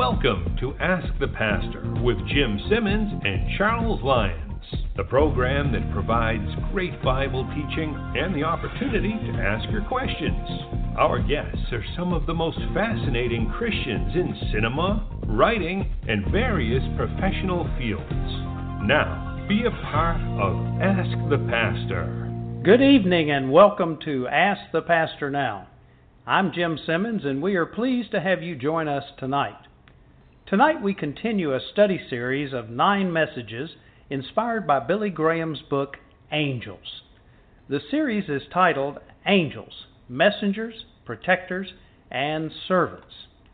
Welcome to Ask the Pastor with Jim Simmons and Charles Lyons, the program that provides great Bible teaching and the opportunity to ask your questions. Our guests are some of the most fascinating Christians in cinema, writing, and various professional fields. Now, be a part of Ask the Pastor. Good evening and welcome to Ask the Pastor Now. I'm Jim Simmons and we are pleased to have you join us tonight. Tonight we continue a study series of 9 messages inspired by Billy Graham's book, Angels. The series is titled Angels, Messengers, Protectors, and Servants.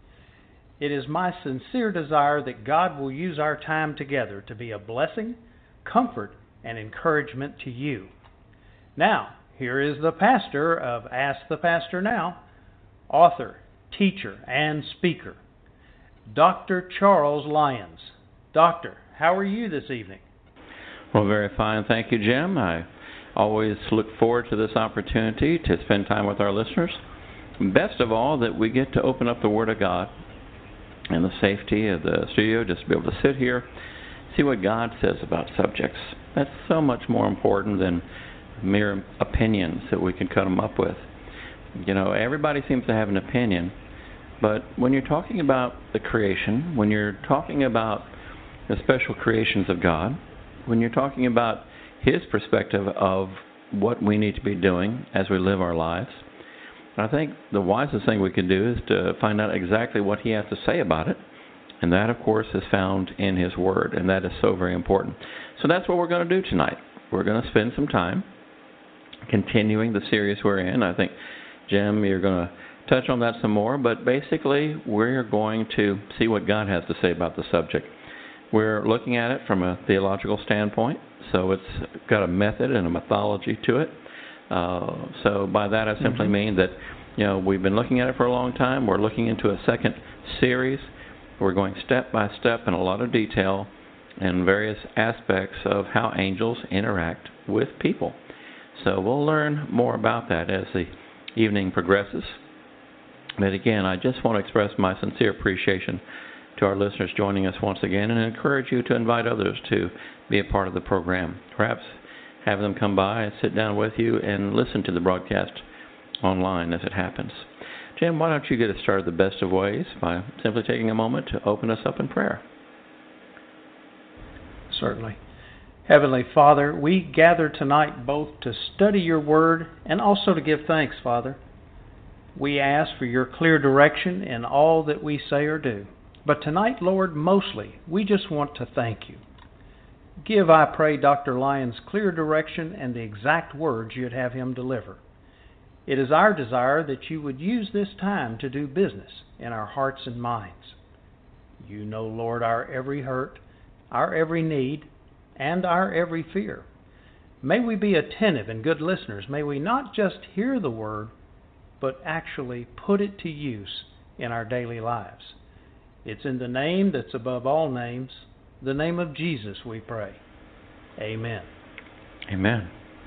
It is my sincere desire that God will use our time together to be a blessing, comfort, and encouragement to you. Now, here is the pastor of Ask the Pastor Now, author, teacher, and speaker, Dr. Charles Lyons. Doctor, how are you this evening? Well, very fine. Thank you, Jim. I always look forward to this opportunity to spend time with our listeners. Best of all, that we get to open up the Word of God in the safety of the studio, just to be able to sit here, see what God says about subjects. That's so much more important than mere opinions that we can cut them up with. You know, everybody seems to have an opinion, but when you're talking about the creation, when you're talking about the special creations of God, when you're talking about His perspective of what we need to be doing as we live our lives, I think the wisest thing we can do is to find out exactly what He has to say about it, and that, of course, is found in His Word, and that is so very important. So that's what we're going to do tonight. We're going to spend some time continuing the series we're in. I think, Jim, you're going to touch on that some more, but basically we're going to see what God has to say about the subject. We're looking at it from a theological standpoint, so it's got a method and a methodology to it. So by that I simply mean that, you know, we've been looking at it for a long time. We're looking into a second series. We're going step by step in a lot of detail in various aspects of how angels interact with people. So we'll learn more about that as the evening progresses. But again, I just want to express my sincere appreciation to our listeners joining us once again and encourage you to invite others to be a part of the program. Perhaps have them come by and sit down with you and listen to the broadcast online as it happens. Jim, why don't you get us started the best of ways by simply taking a moment to open us up in prayer? Certainly. Heavenly Father, we gather tonight both to study your word and also to give thanks, Father. We ask for your clear direction in all that we say or do. But tonight, Lord, mostly, we just want to thank you. Give, I pray, Dr. Lyons clear direction and the exact words you'd have him deliver. It is our desire that you would use this time to do business in our hearts and minds. You know, Lord, our every hurt, our every need, and our every fear. May we be attentive and good listeners. May we not just hear the word, but actually put it to use in our daily lives. It's in the name that's above all names, the name of Jesus, we pray. Amen. Amen.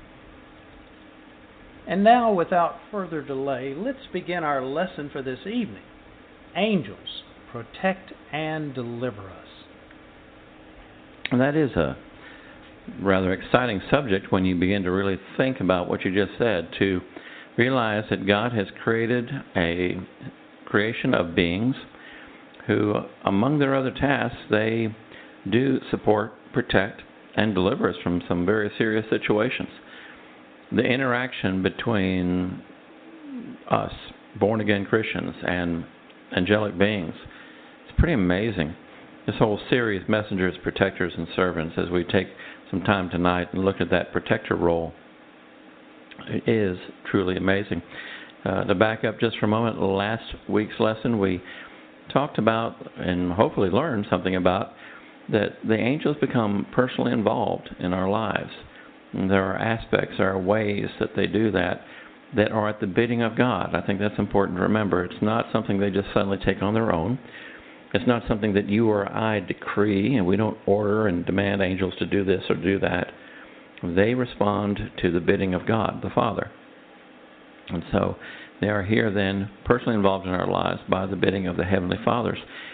And now, without further delay, let's begin our lesson for this evening. Angels, protect and deliver us. And that is a rather exciting subject when you begin to really think about what you just said, to realize that God has created a creation of beings who, among their other tasks, they do support, protect, and deliver us from some very serious situations. The interaction between us, born-again Christians, and angelic beings is pretty amazing. This whole series, Messengers, Protectors, and Servants, as we take some time tonight and look at that protector role, it is truly amazing. To back up just for a moment, last week's lesson we talked about and hopefully learned something about that the angels become personally involved in our lives. And there are aspects, there are ways that they do that are at the bidding of God. I think that's important to remember. It's not something they just suddenly take on their own. It's not something that you or I decree, and we don't order and demand angels to do this or do that. They respond to the bidding of God, the Father. And so they are here then personally involved in our lives by the bidding of the Heavenly Fathers.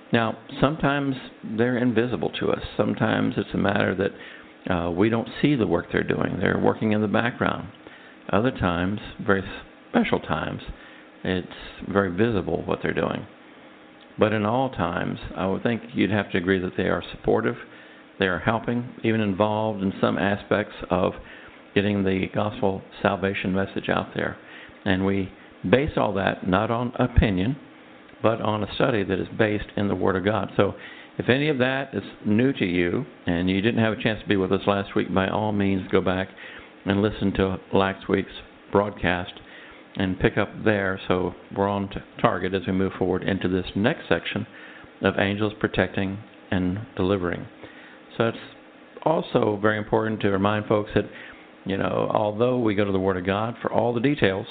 Now, sometimes they're invisible to us. Sometimes it's a matter that we don't see the work they're doing. They're working in the background. Other times, very special times, it's very visible what they're doing. But in all times, I would think you'd have to agree that they are supportive, they are helping, even involved in some aspects of getting the gospel salvation message out there. And we base all that not on opinion, but on a study that is based in the Word of God. So if any of that is new to you and you didn't have a chance to be with us last week, by all means go back and listen to last week's broadcast and pick up there, so we're on target as we move forward into this next section of angels protecting and delivering. So it's also very important to remind folks that, although we go to the Word of God for all the details,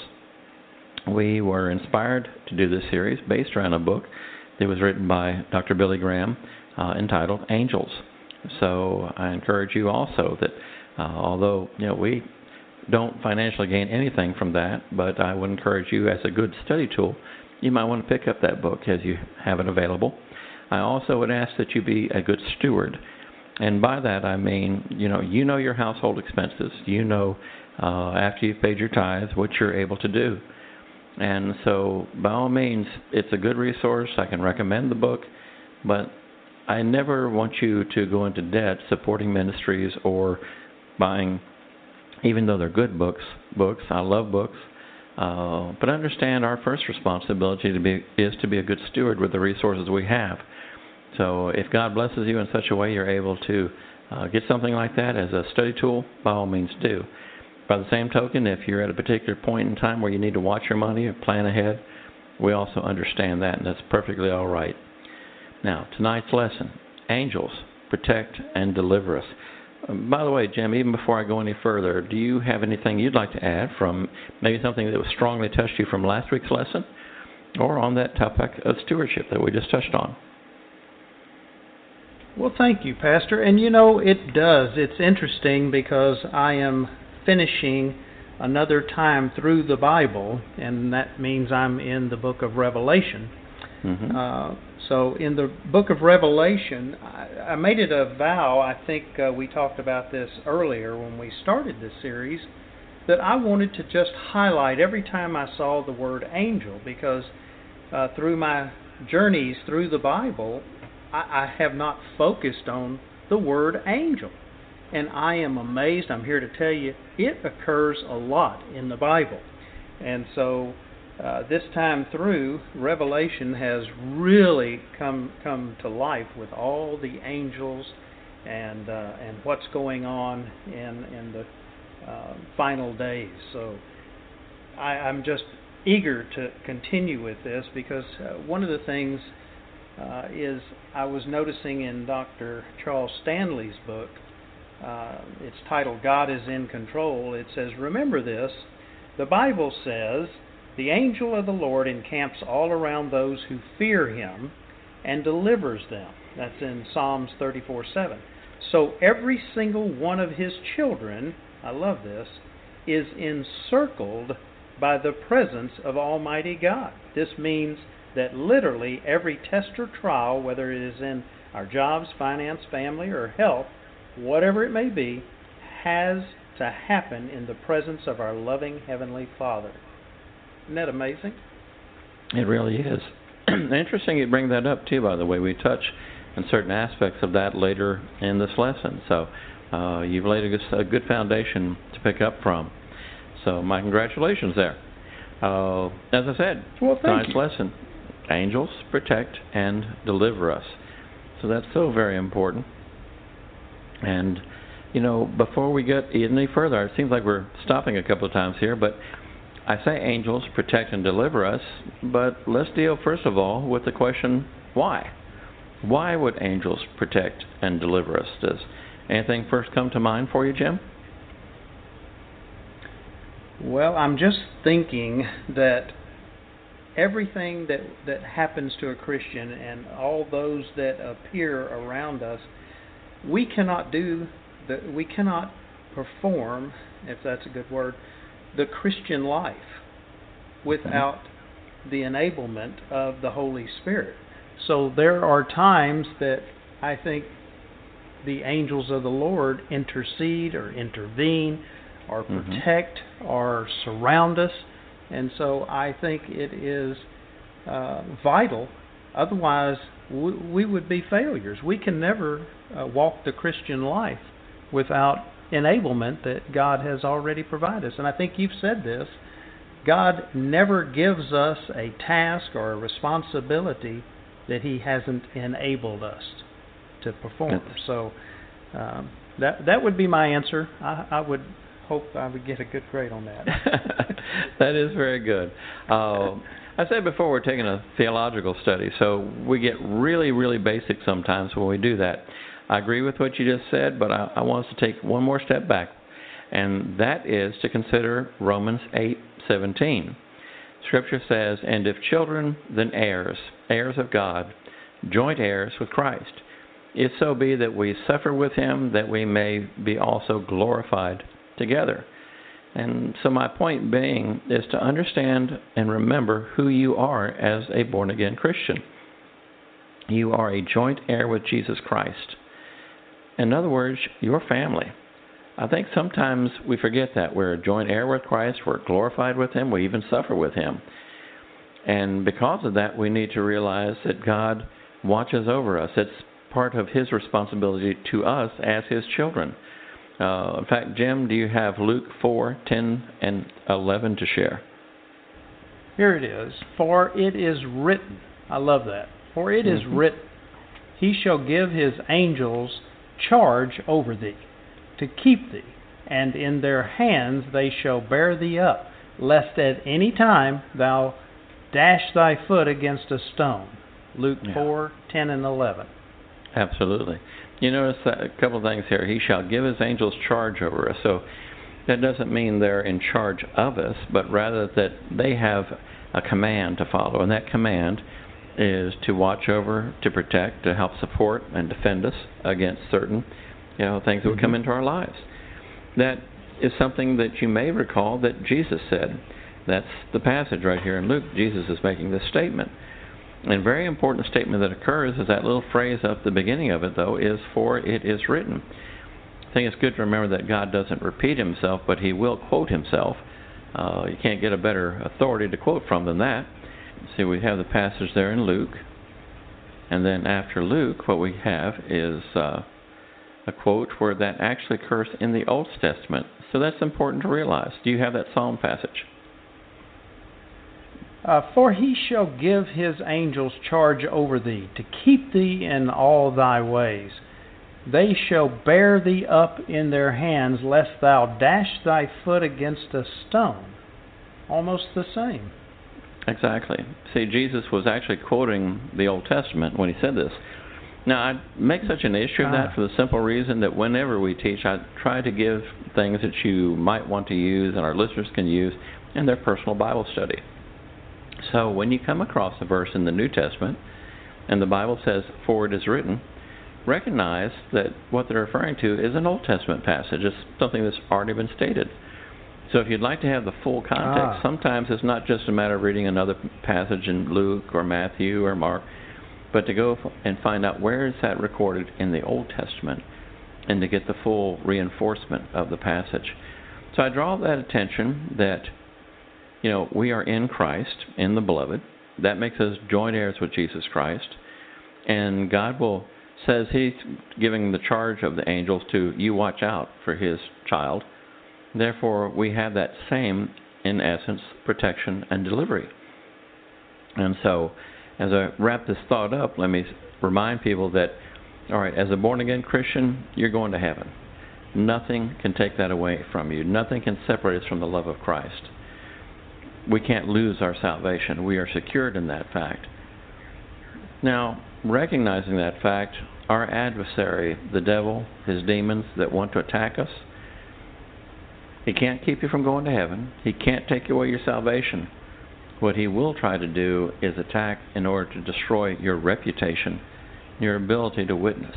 we were inspired to do this series based around a book that was written by Dr. Billy Graham entitled Angels. So I encourage you also that although we don't financially gain anything from that, but I would encourage you as a good study tool, you might want to pick up that book as you have it available. I also would ask that you be a good steward. And by that I mean, you know your household expenses. After you've paid your tithes, what you're able to do. And so, by all means, it's a good resource. I can recommend the book, but I never want you to go into debt supporting ministries or buying, even though they're good books. I love books. But understand our first responsibility is to be a good steward with the resources we have. So if God blesses you in such a way you're able to get something like that as a study tool, by all means do. By the same token, if you're at a particular point in time where you need to watch your money or plan ahead, we also understand that, and that's perfectly all right. Now, tonight's lesson, angels protect and deliver us. By the way, Jim, even before I go any further, do you have anything you'd like to add from maybe something that was strongly touched you from last week's lesson or on that topic of stewardship that we just touched on? Well, thank you, Pastor. And it does. It's interesting because I am finishing another time through the Bible, and that means I'm in the book of Revelation. Mm-hmm. So in the book of Revelation, I made it a vow, I think we talked about this earlier when we started this series, that I wanted to just highlight every time I saw the word angel, because through my journeys through the Bible, I have not focused on the word angel. And I am amazed, I'm here to tell you, it occurs a lot in the Bible. And so this time through, Revelation has really come to life with all the angels and what's going on in the final days. So I'm just eager to continue with this, because one of the things is I was noticing in Dr. Charles Stanley's book, it's titled God is in Control. It says, remember this, the Bible says, the angel of the Lord encamps all around those who fear him and delivers them. That's in Psalms 34:7. So every single one of his children, I love this, is encircled by the presence of Almighty God. This means that literally every test or trial, whether it is in our jobs, finance, family, or health, whatever it may be, has to happen in the presence of our loving Heavenly Father. Isn't that amazing? It really is. Interesting you bring that up, too, by the way. We touch on certain aspects of that later in this lesson. So you've laid a good foundation to pick up from. So my congratulations there. As I said, tonight's lesson, angels protect and deliver us. So that's so very important. And, before we get any further, it seems like we're stopping a couple of times here, but I say angels protect and deliver us, but let's deal first of all with the question, why? Why would angels protect and deliver us? Does anything first come to mind for you, Jim? Well, I'm just thinking that everything that happens to a Christian and all those that appear around us, we cannot perform, if that's a good word, the Christian life without the enablement of the Holy Spirit. So there are times that I think the angels of the Lord intercede or intervene or protect or surround us. And so I think it is vital. Otherwise, we would be failures. We can never walk the Christian life without enablement that God has already provided us. And I think you've said this. God never gives us a task or a responsibility that He hasn't enabled us to perform. So that would be my answer. I would hope I would get a good grade on that. That is very good. I said before we're taking a theological study, so we get really, really basic sometimes when we do that. I agree with what you just said, but I want us to take one more step back, and that is to consider Romans 8:17. Scripture says, "And if children, then heirs, heirs of God, joint heirs with Christ, if so be that we suffer with Him, that we may be also glorified together." And so my point being is to understand and remember who you are as a born-again Christian. You are a joint heir with Jesus Christ. In other words, your family. I think sometimes we forget that. We're a joint heir with Christ. We're glorified with Him. We even suffer with Him. And because of that, we need to realize that God watches over us. It's part of His responsibility to us as His children. In fact, Jim, do you have Luke 4:10 and 11 to share? Here it is. For it is written. I love that. For it is written, He shall give His angels charge over thee, to keep thee, and in their hands they shall bear thee up, lest at any time thou dash thy foot against a stone. Luke 4:10 and 11. Absolutely. You notice a couple of things here. He shall give His angels charge over us. So that doesn't mean they're in charge of us, but rather that they have a command to follow. And that command is to watch over, to protect, to help support and defend us against certain things that would come into our lives. That is something that you may recall that Jesus said. That's the passage right here in Luke. Jesus is making this statement. And a very important statement that occurs is that little phrase at the beginning of it, though, is for it is written. I think it's good to remember that God doesn't repeat Himself, but He will quote Himself. You can't get a better authority to quote from than that. See, we have the passage there in Luke. And then after Luke, what we have is a quote where that actually occurs in the Old Testament. So that's important to realize. Do you have that Psalm passage? For He shall give His angels charge over thee, to keep thee in all thy ways. They shall bear thee up in their hands, lest thou dash thy foot against a stone. Almost the same. Exactly. See, Jesus was actually quoting the Old Testament when He said this. Now, I make such an issue of that for the simple reason that whenever we teach, I try to give things that you might want to use and our listeners can use in their personal Bible study. So when you come across a verse in the New Testament and the Bible says, for it is written, recognize that what they're referring to is an Old Testament passage. It's something that's already been stated. So if you'd like to have the full context, sometimes it's not just a matter of reading another passage in Luke or Matthew or Mark, but to go and find out where is that recorded in the Old Testament and to get the full reinforcement of the passage. So I draw that attention that we are in Christ, in the Beloved. That makes us joint heirs with Jesus Christ. And God says He's giving the charge of the angels to you watch out for His child. Therefore, we have that same, in essence, protection and delivery. And so, as I wrap this thought up, let me remind people that, all right, as a born-again Christian, you're going to heaven. Nothing can take that away from you. Nothing can separate us from the love of Christ. We can't lose our salvation. We are secured in that fact. Now, recognizing that fact, our adversary, the devil, his demons that want to attack us, he can't keep you from going to heaven. He can't take away your salvation. What he will try to do is attack in order to destroy your reputation, your ability to witness.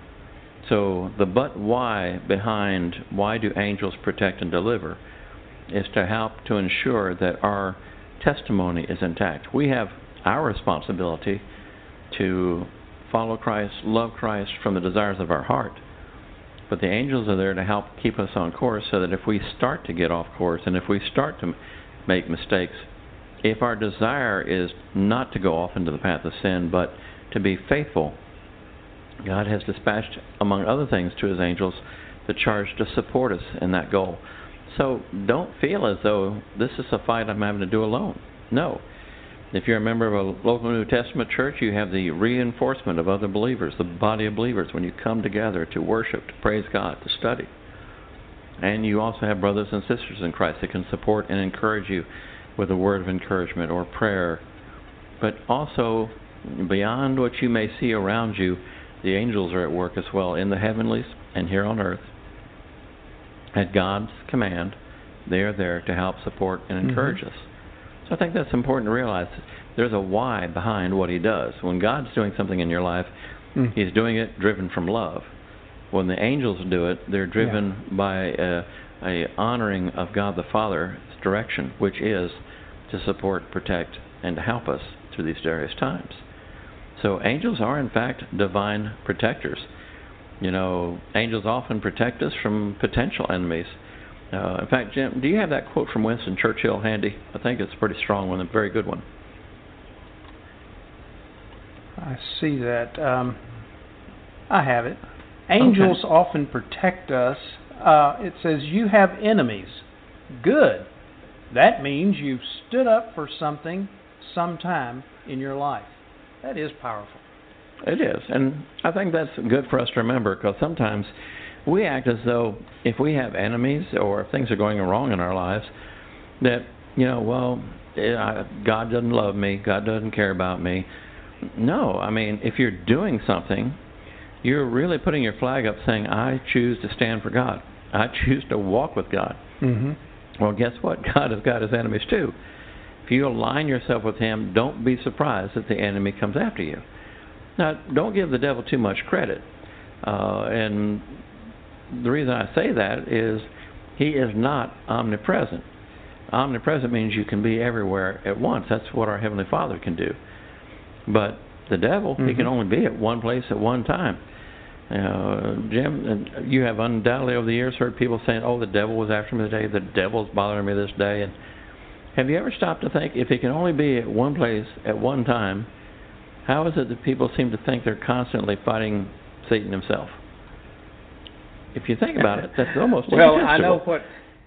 So the but why behind why do angels protect and deliver is to help to ensure that our testimony is intact. We have our responsibility to follow Christ, love Christ from the desires of our heart. But the angels are there to help keep us on course so that if we start to get off course and if we start to make mistakes, if our desire is not to go off into the path of sin but to be faithful, God has dispatched, among other things, to his angels the charge to support us in that goal. So don't feel as though this is a fight I'm having to do alone. No. If you're a member of a local New Testament church, you have the reinforcement of other believers, the body of believers, when you come together to worship, to praise God, to study. And you also have brothers and sisters in Christ that can support and encourage you with a word of encouragement or prayer. But also, beyond what you may see around you, the angels are at work as well in the heavenlies and here on earth. At God's command, they are there to help support and encourage us. So I think that's important to realize. There's a why behind what he does. When God's doing something in your life, he's doing it driven from love. When the angels do it, they're driven by a honoring of God the Father's direction, which is to support, protect, and to help us through these various times. So angels are, in fact, divine protectors. You know, angels often protect us from potential enemies. In fact, Jim, do you have that quote from Winston Churchill handy? I think it's a pretty strong one, a very good one. I see that. I have it. Angels often protect us. It says, you have enemies. Good. That means you've stood up for something sometime in your life. That is powerful. It is. And I think that's good for us to remember, because sometimes we act as though if we have enemies or if things are going wrong in our lives, that, you know, well, God doesn't love me, God doesn't care about me. No, I mean, if you're doing something, you're really putting your flag up saying, I choose to stand for God. I choose to walk with God. Well, guess what? God has got his enemies too. If you align yourself with him, don't be surprised that the enemy comes after you. Now, don't give the devil too much credit. And the reason I say that is he is not omnipresent. Omnipresent means you can be everywhere at once. That's what our Heavenly Father can do. But the devil, he can only be at one place at one time. Jim, you have undoubtedly over the years heard people saying, oh, the devil was after me today, the devil's bothering me this day. And have you ever stopped to think, if he can only be at one place at one time, how is it that people seem to think they're constantly fighting Satan himself? If you think about it, that's almost well, I know what.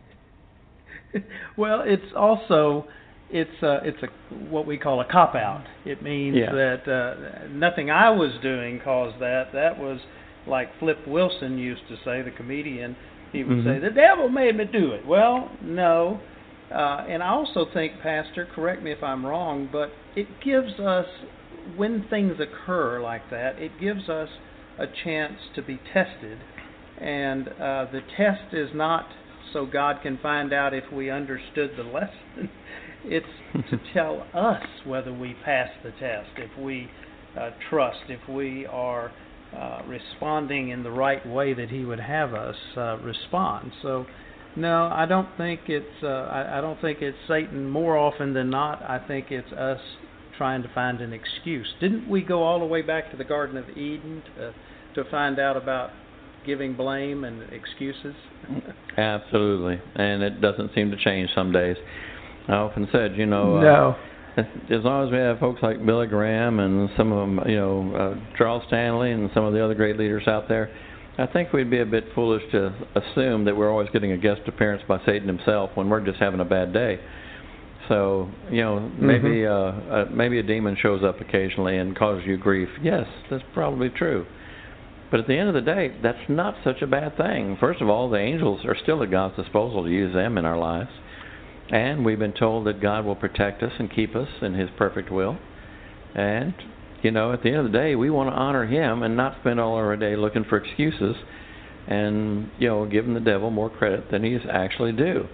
Well, it's also it's a what we call a cop out. It means that nothing I was doing caused that. That was like Flip Wilson used to say, the comedian. He would say, the devil made me do it. Well, no. And I also think, Pastor, correct me if I'm wrong, but it gives us, when things occur like that, it gives us a chance to be tested. And the test is not so God can find out if we understood the lesson. It's to tell us whether we pass the test, if we trust, if we are responding in the right way that he would have us respond. So, no, I don't think it's I don't think it's Satan more often than not. I think it's us trying to find an excuse. Didn't we go all the way back to the Garden of Eden to find out about giving blame and excuses? Absolutely, and it doesn't seem to change some days. I often said, no. As long as we have folks like Billy Graham and some of them, Charles Stanley and some of the other great leaders out there, I think we'd be a bit foolish to assume that we're always getting a guest appearance by Satan himself when we're just having a bad day. So, maybe a demon shows up occasionally and causes you grief. Yes, that's probably true. But at the end of the day, that's not such a bad thing. First of all, the angels are still at God's disposal to use them in our lives. And we've been told that God will protect us and keep us in his perfect will. And, at the end of the day, we want to honor him and not spend all our day looking for excuses and, giving the devil more credit than he's actually due.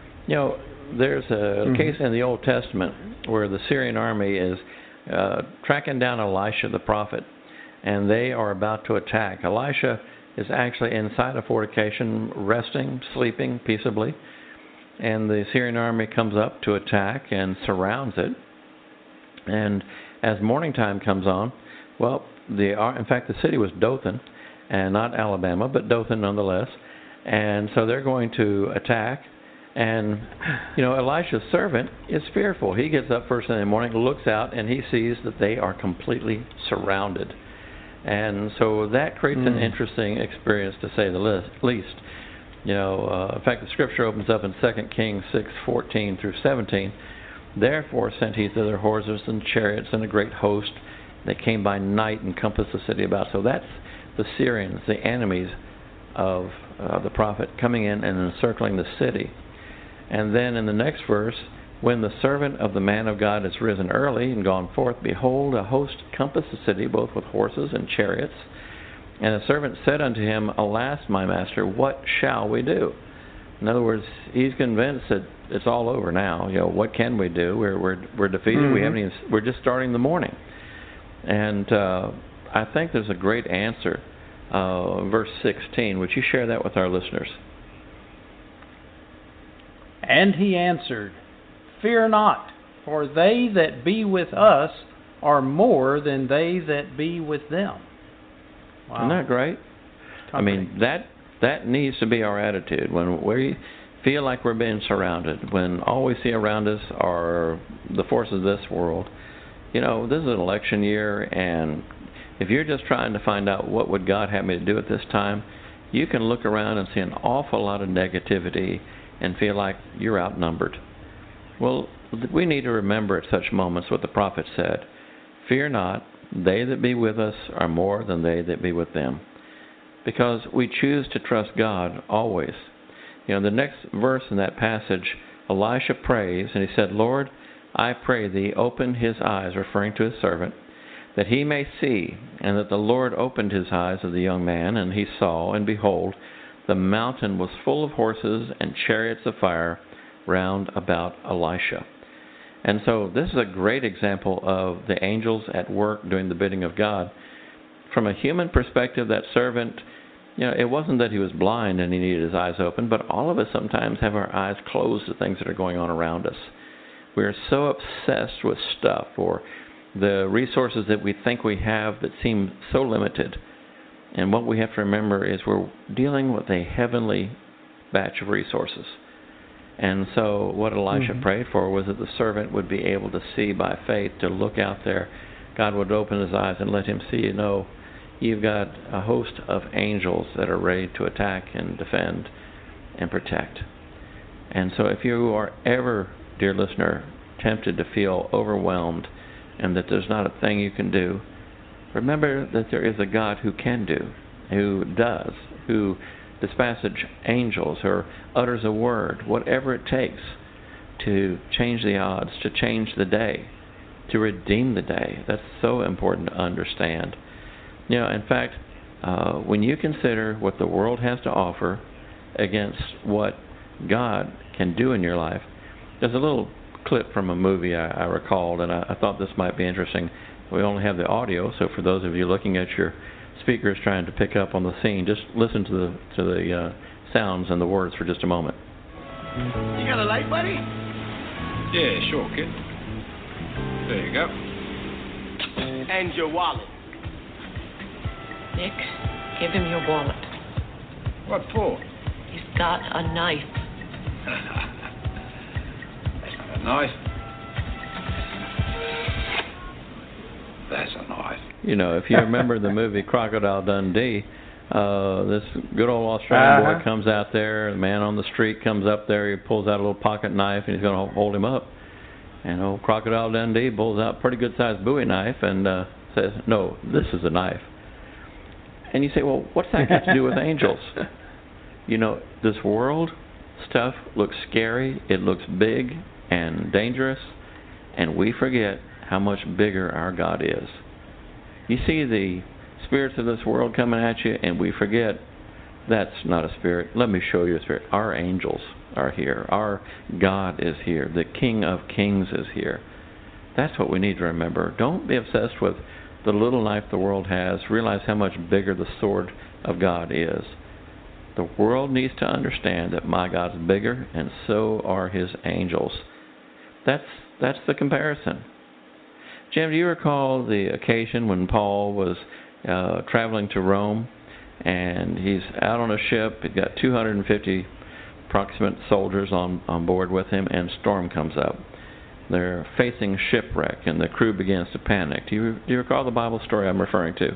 There's a case in the Old Testament where the Syrian army is tracking down Elisha the prophet, and they are about to attack. Elisha is actually inside a fortification, resting, sleeping peaceably, and the Syrian army comes up to attack and surrounds it. And as morning time comes on, Well, in fact, the city was Dothan, and not Alabama, but Dothan nonetheless. And so they're going to attack. And, Elisha's servant is fearful. He gets up first thing in the morning, looks out, and he sees that they are completely surrounded. And so that creates an interesting experience, to say the least. In fact, the scripture opens up in 2 Kings 6:14 through 17. Therefore sent he thither horses and chariots and a great host. They came by night and compassed the city about. So that's the Syrians, the enemies of the prophet, coming in and encircling the city. And then in the next verse, when the servant of the man of God is risen early and gone forth, behold, a host compassed the city, both with horses and chariots. And the servant said unto him, Alas, my master, what shall we do? In other words, he's convinced that it's all over now. What can we do? We're defeated. We haven't even, we're just starting the morning. And I think there's a great answer. Verse 16. Would you share that with our listeners? And he answered, Fear not, for they that be with us are more than they that be with them. Wow. Isn't that great? I mean, that needs to be our attitude when we feel like we're being surrounded, when all we see around us are the forces of this world. This is an election year, and if you're just trying to find out what would God have me to do at this time, you can look around and see an awful lot of negativity and feel like you're outnumbered. Well, we need to remember at such moments what the prophet said. Fear not, they that be with us are more than they that be with them. Because we choose to trust God always. The next verse in that passage, Elisha prays, and he said, Lord, I pray thee, open his eyes, referring to his servant, that he may see. And that the Lord opened his eyes of the young man, and he saw, and behold, the mountain was full of horses and chariots of fire round about Elisha. And so this is a great example of the angels at work doing the bidding of God. From a human perspective, that servant, it wasn't that he was blind and he needed his eyes open, but all of us sometimes have our eyes closed to things that are going on around us. We are so obsessed with stuff or the resources that we think we have that seem so limited. And what we have to remember is we're dealing with a heavenly batch of resources. And so what Elisha prayed for was that the servant would be able to see by faith, to look out there. God would open his eyes and let him see, you've got a host of angels that are ready to attack and defend and protect. And so if you are ever, dear listener, tempted to feel overwhelmed and that there's not a thing you can do, remember that there is a God who can do, who does, who dispatches angels or utters a word, whatever it takes to change the odds, to change the day, to redeem the day. That's so important to understand. In fact, when you consider what the world has to offer against what God can do in your life, there's a little clip from a movie I recalled, and I thought this might be interesting. We only have the audio, so for those of you looking at your speakers trying to pick up on the scene, just listen to the sounds and the words for just a moment. You got a light, buddy? Yeah, sure, kid. There you go. And your wallet. Nick, give him your wallet. What for? He's got a knife. A knife? That's a knife. If you remember the movie Crocodile Dundee, this good old Australian boy comes out there, the man on the street comes up there, he pulls out a little pocket knife and he's going to hold him up. And old Crocodile Dundee pulls out a pretty good-sized Bowie knife and says, no, this is a knife. And you say, well, what's that got to do with angels? This world stuff looks scary, it looks big and dangerous, and we forget how much bigger our God is. You see the spirits of this world coming at you, and we forget that's not a spirit. Let me show you a spirit. Our angels are here. Our God is here. The King of Kings is here. That's what we need to remember. Don't be obsessed with the little knife the world has. Realize how much bigger the sword of God is. The world needs to understand that my God's bigger, and so are his angels. That's the comparison. Jim, do you recall the occasion when Paul was traveling to Rome, and he's out on a ship? He's got 250 approximate soldiers on board with him, and storm comes up. They're facing shipwreck, and the crew begins to panic. Do you recall the Bible story I'm referring to?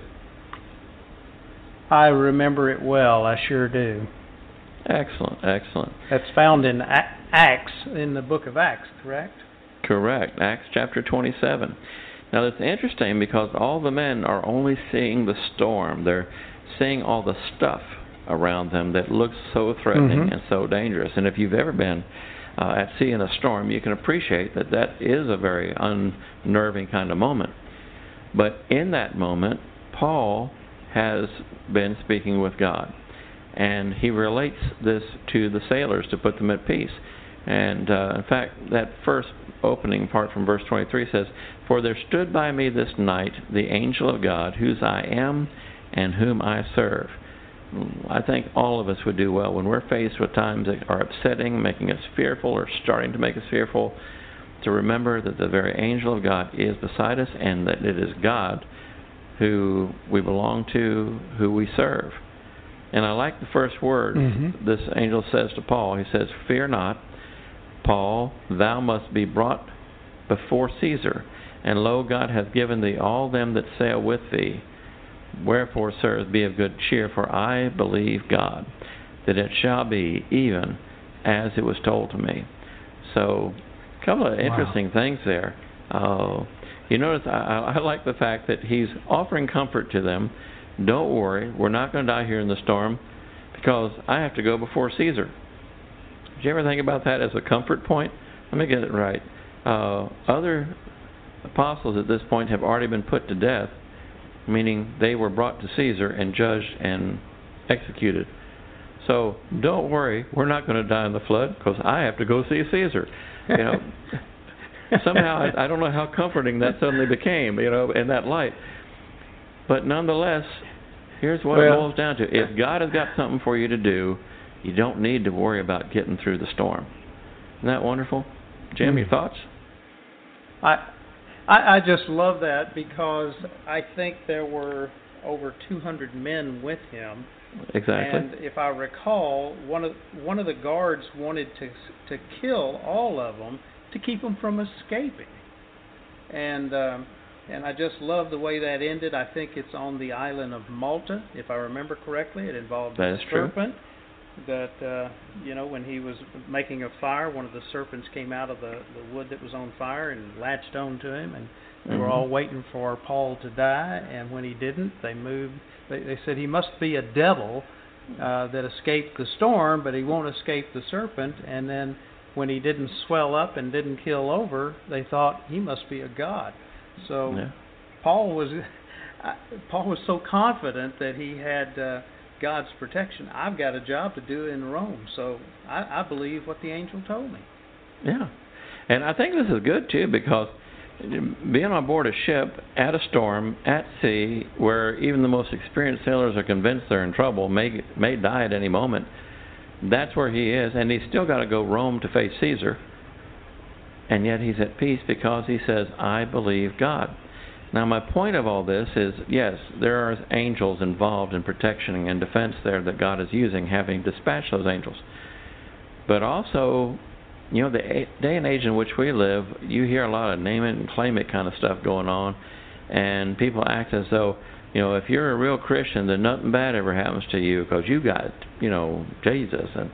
I remember it well. I sure do. Excellent, excellent. That's found in Acts, in the book of Acts, correct? Correct. Acts chapter 27. Now, it's interesting because all the men are only seeing the storm. They're seeing all the stuff around them that looks so threatening and so dangerous. And if you've ever been at sea in a storm, you can appreciate that that is a very unnerving kind of moment. But in that moment, Paul has been speaking with God. And he relates this to the sailors to put them at peace. And in fact, that first opening part from verse 23 says, "For there stood by me this night the angel of God, whose I am and whom I serve." I think all of us would do well when we're faced with times that are upsetting, making us fearful, or starting to make us fearful, to remember that the very angel of God is beside us, and that it is God who we belong to, who we serve. And I like the first word this angel says to Paul. He says, "Fear not, Paul, thou must be brought before Caesar, and lo, God hath given thee all them that sail with thee. Wherefore, sirs, be of good cheer, for I believe God, that it shall be even as it was told to me." So, a couple of interesting things there. You notice, I like the fact that he's offering comfort to them. Don't worry, we're not going to die here in the storm, because I have to go before Caesar. Did you ever think about that as a comfort point? Let me get it right. Other apostles at this point have already been put to death, meaning they were brought to Caesar and judged and executed. So don't worry, we're not going to die in the flood, because I have to go see Caesar. You know, somehow I don't know how comforting that suddenly became, you know, in that light. But nonetheless, here's what it boils down to: if God has got something for you to do, you don't need to worry about getting through the storm. Isn't that wonderful? Jim, your thoughts? I just love that, because I think there were over 200 men with him. Exactly. And if I recall, one of the guards wanted to kill all of them to keep them from escaping. And I just love the way that ended. I think it's on the island of Malta, if I remember correctly. It involved a serpent. That, when he was making a fire, one of the serpents came out of the wood that was on fire and latched on to him, and they were all waiting for Paul to die, and when he didn't, they said he must be a devil that escaped the storm, but he won't escape the serpent. And then when he didn't swell up and didn't kill over, they thought he must be a god. So Paul was so confident that he had God's protection. I've got a job to do in Rome, so I believe what the angel told me. Yeah, and I think this is good too, because being on board a ship at a storm at sea, where even the most experienced sailors are convinced they're in trouble, may die at any moment. That's where he is, and he's still got to go Rome to face Caesar, and yet he's at peace because he says, "I believe God." Now, my point of all this is, yes, there are angels involved in protection and defense there that God is using, having dispatched those angels. But also, the day and age in which we live, you hear a lot of name it and claim it kind of stuff going on, and people act as though, if you're a real Christian, then nothing bad ever happens to you because you got, Jesus. And,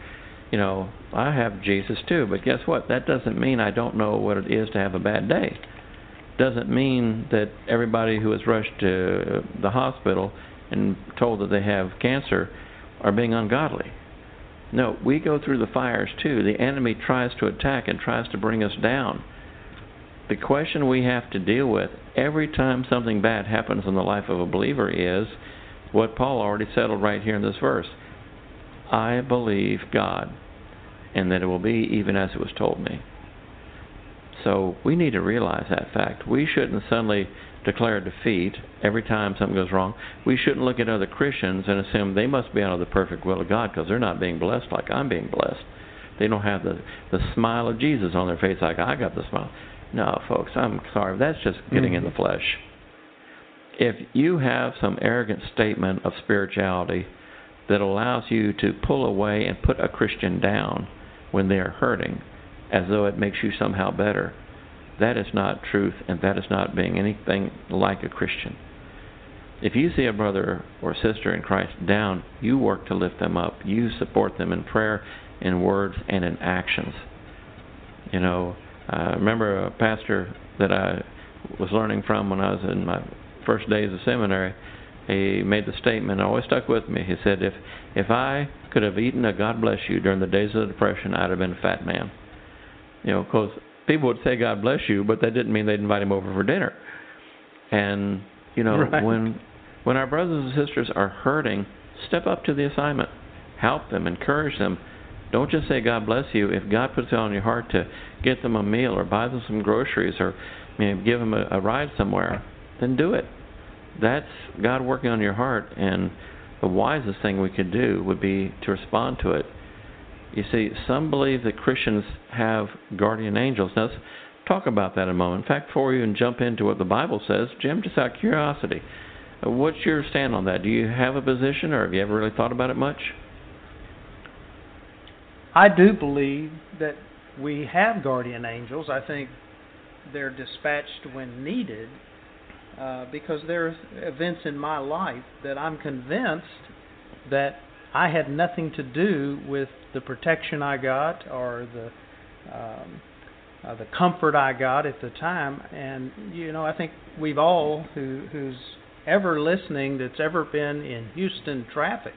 I have Jesus too, but guess what? That doesn't mean I don't know what it is to have a bad day. Doesn't mean that everybody who is rushed to the hospital and told that they have cancer are being ungodly. No, we go through the fires too. The enemy tries to attack and tries to bring us down. The question we have to deal with every time something bad happens in the life of a believer is what Paul already settled right here in this verse. I believe God, and that it will be even as it was told me. So we need to realize that fact. We shouldn't suddenly declare defeat every time something goes wrong. We shouldn't look at other Christians and assume they must be out of the perfect will of God because they're not being blessed like I'm being blessed. They don't have the smile of Jesus on their face like I got the smile. No, folks, I'm sorry. That's just getting in the flesh. If you have some arrogant statement of spirituality that allows you to pull away and put a Christian down when they are hurting, as though it makes you somehow better, that is not truth, and that is not being anything like a Christian. If you see a brother or sister in Christ down, you work to lift them up. You support them in prayer, in words, and in actions. You know, I remember a pastor that I was learning from when I was in my first days of seminary. He made the statement, it always stuck with me. He said, if I could have eaten a God bless you during the days of the Depression, I'd have been a fat man. You know, because people would say God bless you, but that didn't mean they'd invite him over for dinner. And, you know, Right. when our brothers and sisters are hurting, step up to the assignment. Help them, encourage them. Don't just say God bless you. If God puts it on your heart to get them a meal or buy them some groceries or give them a ride somewhere, then do it. That's God working on your heart, and the wisest thing we could do would be to respond to it. You see, some believe that Christians have guardian angels. Now, let's talk about that in a moment. In fact, before we even jump into what the Bible says, Jim, just out of curiosity, what's your stand on that? Do you have a position, or have you ever really thought about it much? I do believe that we have guardian angels. I think they're dispatched when needed, because there are events in my life that I'm convinced that I had nothing to do with the protection I got or the comfort I got at the time. And you know, I think we've all who's ever listening that's ever been in Houston traffic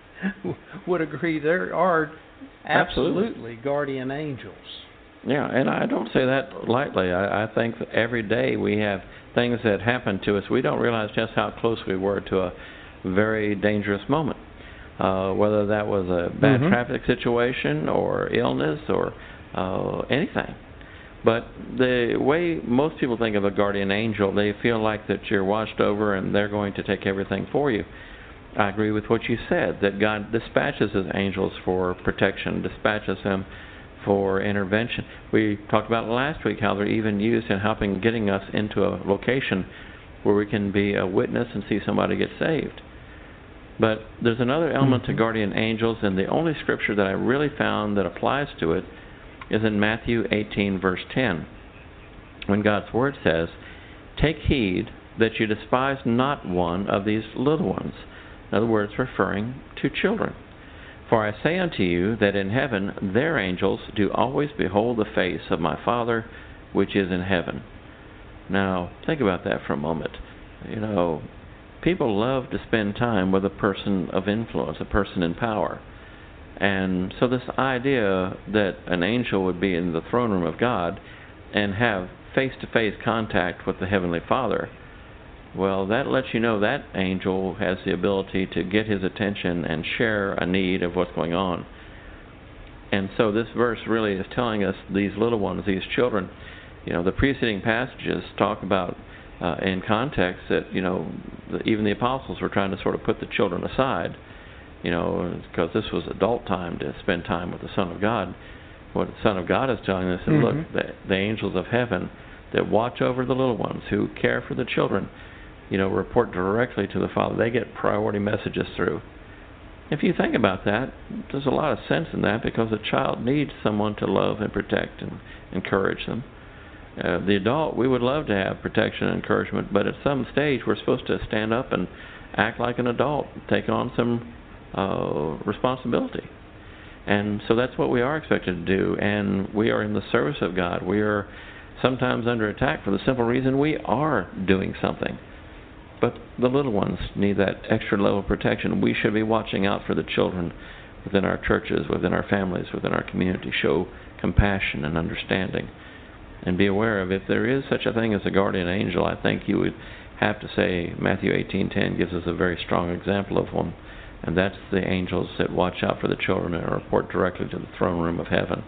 would agree there are absolutely guardian angels. Yeah, and I don't say that lightly. I think that every day we have things that happen to us. We don't realize just how close we were to a very dangerous moment. Whether that was a bad traffic situation or illness or anything. But the way most people think of a guardian angel, they feel like that you're watched over and they're going to take everything for you. I agree with what you said, that God dispatches His angels for protection, dispatches them for intervention. We talked about last week how they're even used in helping getting us into a location where we can be a witness and see somebody get saved. But there's another element to guardian angels, and the only scripture that I really found that applies to it is in Matthew 18, verse 10, when God's Word says, "Take heed that you despise not one of these little ones." In other words, referring to children. "For I say unto you that in heaven their angels do always behold the face of my Father which is in heaven." Now, think about that for a moment. You know, people love to spend time with a person of influence, a person in power. And so this idea that an angel would be in the throne room of God and have face-to-face contact with the Heavenly Father, well, that lets you know that angel has the ability to get his attention and share a need of what's going on. And so this verse really is telling us these little ones, these children, you know, the preceding passages talk about in context that, you know, even the apostles were trying to sort of put the children aside, you know, because this was adult time to spend time with the Son of God. What the Son of God is telling us is, look, the angels of heaven that watch over the little ones, who care for the children, you know, report directly to the Father. They get priority messages through. If you think about that, there's a lot of sense in that, because a child needs someone to love and protect and encourage them. The adult, we would love to have protection and encouragement, but at some stage we're supposed to stand up and act like an adult, take on some responsibility. And so that's what we are expected to do, and we are in the service of God. We are sometimes under attack for the simple reason we are doing something. But the little ones need that extra level of protection. We should be watching out for the children within our churches, within our families, within our community. Show compassion and understanding. And be aware of, if there is such a thing as a guardian angel, I think you would have to say Matthew 18:10 gives us a very strong example of one. And that's the angels that watch out for the children and report directly to the throne room of heaven.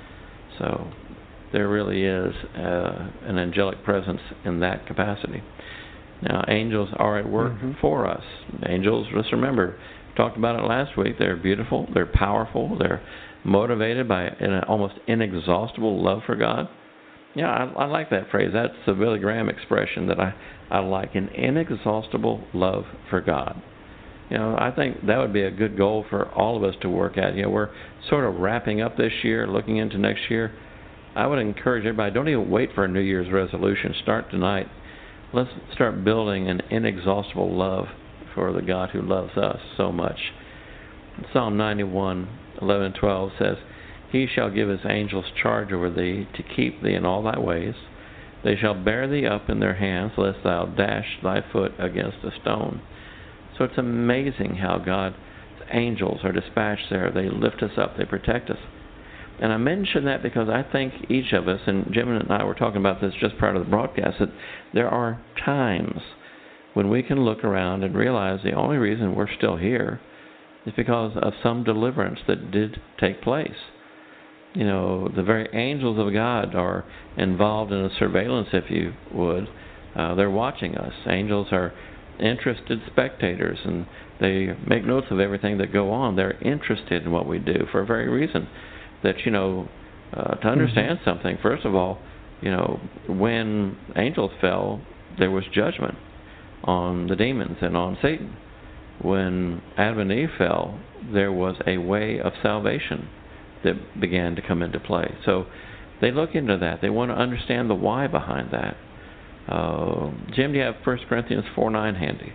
So there really is an angelic presence in that capacity. Now, angels are at work for us. Angels, just remember, we talked about it last week, they're beautiful, they're powerful, they're motivated by an almost inexhaustible love for God. Yeah, I like that phrase. That's the Billy Graham expression that I like, an inexhaustible love for God. I think that would be a good goal for all of us to work at. We're sort of wrapping up this year, looking into next year. I would encourage everybody, don't even wait for a New Year's resolution. Start tonight. Let's start building an inexhaustible love for the God who loves us so much. Psalm 91:11-12 says, He shall give His angels charge over thee, to keep thee in all thy ways. They shall bear thee up in their hands, lest thou dash thy foot against a stone. So it's amazing how God's angels are dispatched there. They lift us up. They protect us. And I mention that because I think each of us, and Jim and I were talking about this just prior to the broadcast, that there are times when we can look around and realize the only reason we're still here is because of some deliverance that did take place. The very angels of God are involved in a surveillance, if you would. They're watching us. Angels are interested spectators, and they make notes of everything that go on. They're interested in what we do for a very reason. That, to understand something, first of all, when angels fell, there was judgment on the demons and on Satan. When Adam and Eve fell, there was a way of salvation that began to come into play. So they look into that. They want to understand the why behind that. Jim, do you have 1 Corinthians 4:9 handy?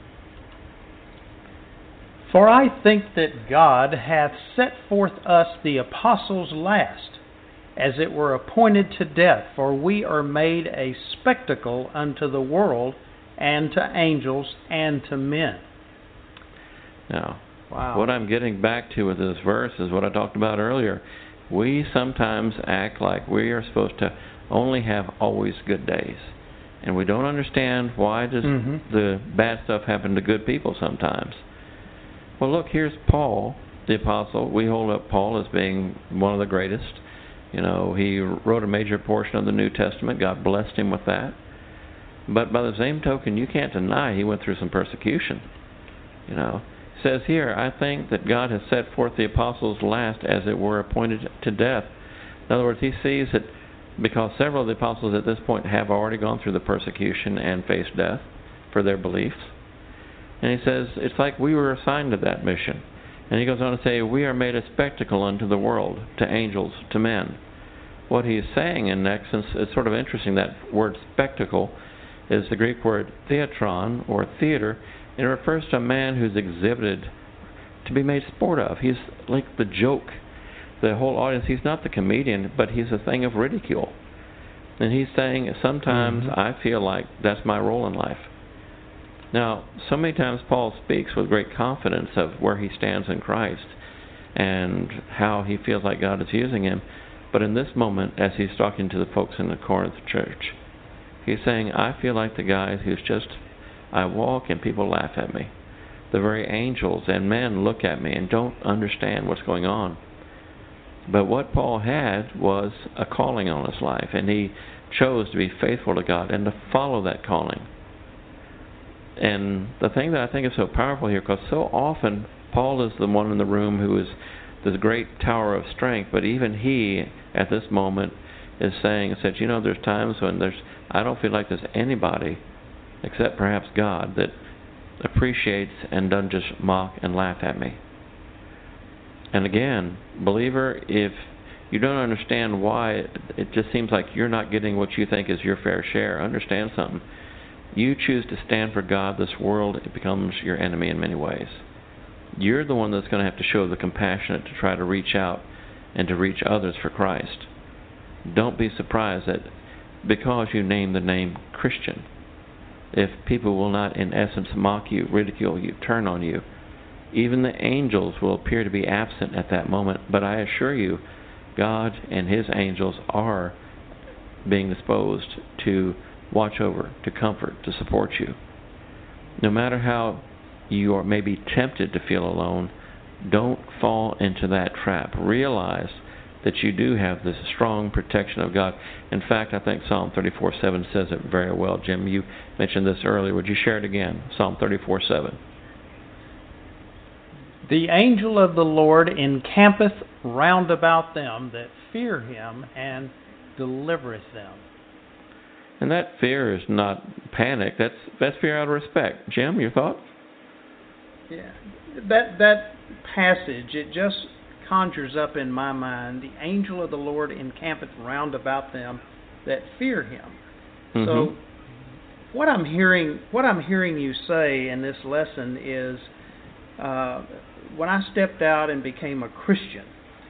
For I think that God hath set forth us the apostles last, as it were appointed to death, for we are made a spectacle unto the world, and to angels, and to men. Now, wow. What I'm getting back to with this verse is what I talked about earlier. We sometimes act like we are supposed to only have always good days. And we don't understand why does the bad stuff happen to good people sometimes. Well, look, here's Paul, the apostle. We hold up Paul as being one of the greatest. He wrote a major portion of the New Testament. God blessed him with that. But by the same token, you can't deny he went through some persecution. It says here, I think that God has set forth the apostles last, as it were appointed to death. In other words, he sees that because several of the apostles at this point have already gone through the persecution and faced death for their beliefs. And he says, it's like we were assigned to that mission. And he goes on to say, we are made a spectacle unto the world, to angels, to men. What he's saying in essence is sort of interesting. That word spectacle is the Greek word theatron, or theater, and it refers to a man who's exhibited to be made sport of. He's like the joke. The whole audience, he's not the comedian, but he's a thing of ridicule. And he's saying, sometimes I feel like that's my role in life. Now, so many times Paul speaks with great confidence of where he stands in Christ and how he feels like God is using him. But in this moment, as he's talking to the folks in the Corinth church, he's saying, I feel like the guy who's just, I walk and people laugh at me. The very angels and men look at me and don't understand what's going on. But what Paul had was a calling on his life, and he chose to be faithful to God and to follow that calling. And the thing that I think is so powerful here, because so often Paul is the one in the room who is this great tower of strength, but even he, at this moment, is saying, there's times when I don't feel like there's anybody, except perhaps God, that appreciates and doesn't just mock and laugh at me. And again, believer, if you don't understand why it just seems like you're not getting what you think is your fair share, understand something. You choose to stand for God, this world, it becomes your enemy in many ways. You're the one that's going to have to show the compassionate to try to reach out and to reach others for Christ. Don't be surprised that because you name the name Christian, if people will not, in essence, mock you, ridicule you, turn on you, even the angels will appear to be absent at that moment. But I assure you, God and His angels are being disposed to watch over, to comfort, to support you. No matter how you are maybe tempted to feel alone, don't fall into that trap. Realize that you do have this strong protection of God. In fact, I think Psalm 34:7 says it very well. Jim, you mentioned this earlier. Would you share it again? Psalm 34:7. The angel of the Lord encampeth round about them that fear Him, and delivereth them. And that fear is not panic. That's fear out of respect. Jim, your thoughts? Yeah, that passage, it just conjures up in my mind, the angel of the Lord encampeth round about them that fear him. Mm-hmm. So what I'm hearing you say in this lesson is, when I stepped out and became a Christian,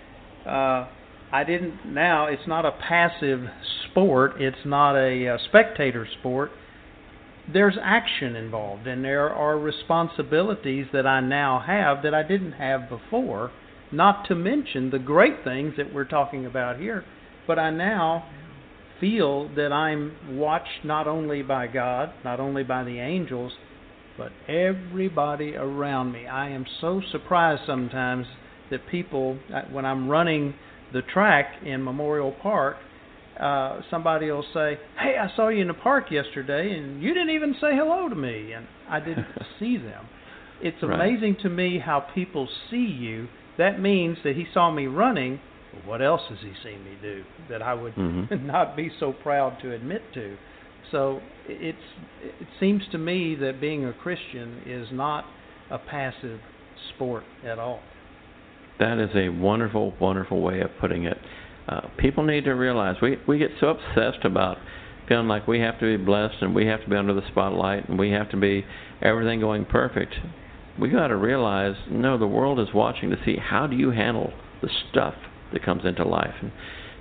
it's not a passive sport, it's not a spectator sport. There's action involved, and there are responsibilities that I now have that I didn't have before, not to mention the great things that we're talking about here. But I now feel that I'm watched not only by God, not only by the angels, but everybody around me. I am so surprised sometimes that people, when I'm running the track in Memorial Park, somebody will say, "Hey, I saw you in the park yesterday, and you didn't even say hello to me," and I didn't see them. It's amazing to me how people see you. That means that he saw me running. What else has he seen me do that I would not be so proud to admit to? So it seems to me that being a Christian is not a passive sport at all. That is a wonderful, wonderful way of putting it. People need to realize we get so obsessed about feeling like we have to be blessed and we have to be under the spotlight and we have to be everything going perfect. We got to realize, no, the world is watching to see how do you handle the stuff that comes into life. And,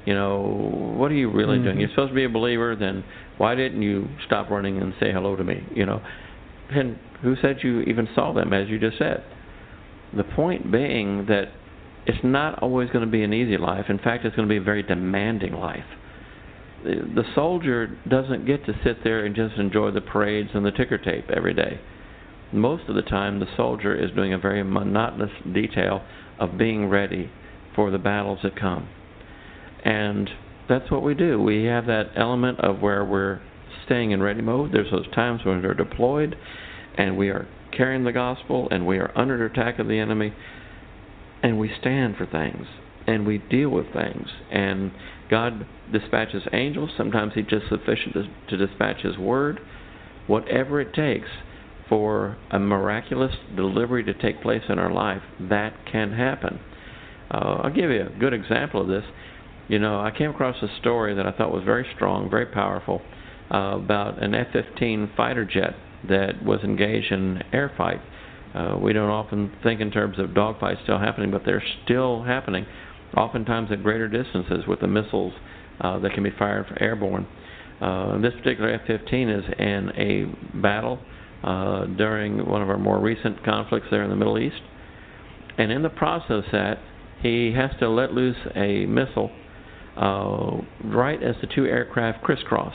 what are you really doing? You're supposed to be a believer, then why didn't you stop running and say hello to me? And who said you even saw them, as you just said? The point being that it's not always going to be an easy life. In fact, it's going to be a very demanding life. The soldier doesn't get to sit there and just enjoy the parades and the ticker tape every day. Most of the time, the soldier is doing a very monotonous detail of being ready for the battles that come. And that's what we do. We have that element of where we're staying in ready mode. There's those times when we're deployed and we are carrying the gospel and we are under attack of the enemy, and we stand for things and we deal with things. And God dispatches angels. Sometimes He's just sufficient to dispatch His word. Whatever it takes for a miraculous delivery to take place in our life, that can happen. I'll give you a good example of this. I came across a story that I thought was very strong, very powerful, about an F-15 fighter jet that was engaged in an air fight. We don't often think in terms of dogfights still happening, but they're still happening, oftentimes at greater distances with the missiles that can be fired from airborne. This particular F-15 is in a battle during one of our more recent conflicts there in the Middle East. And in the process that he has to let loose a missile right as the two aircraft crisscross.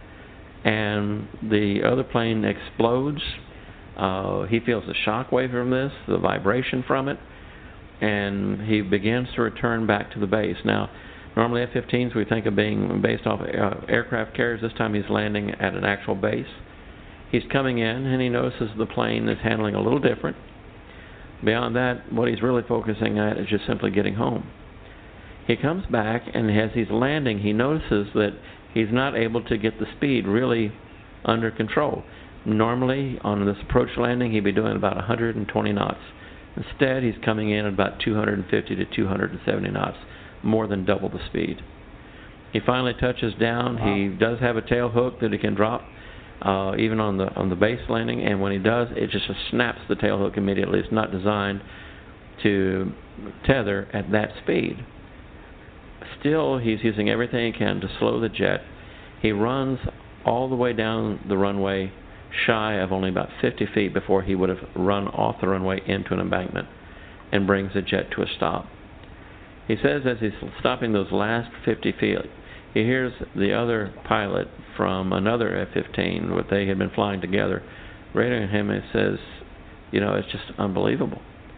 And the other plane explodes. He feels the shock wave from this, the vibration from it, and he begins to return back to the base. Now, normally F-15s we think of being based off aircraft carriers. This time he's landing at an actual base. He's coming in and he notices the plane is handling a little different. Beyond that, what he's really focusing at is just simply getting home. He comes back, and as he's landing, he notices that he's not able to get the speed really under control. Normally, on this approach landing, he'd be doing about 120 knots. Instead, he's coming in at about 250 to 270 knots, more than double the speed. He finally touches down. Wow. He does have a tail hook that he can drop, even on the base landing, and when he does, it just snaps the tail hook immediately. It's not designed to tether at that speed. Still, he's using everything he can to slow the jet. He runs all the way down the runway, shy of only about 50 feet before he would have run off the runway into an embankment, and brings the jet to a stop. He says as he's stopping those last 50 feet, he hears the other pilot from another F-15, what they had been flying together, radioing him, and says, it's just unbelievable